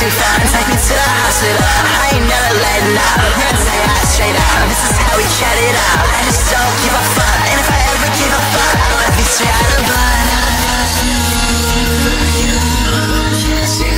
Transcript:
too far and take me to the hospital. I ain't never letting up, I'm gonna tell you how straight up. This is how we chat it out. I just don't give a fuck, and if I ever give a fuck, I'll let me straight out of blood.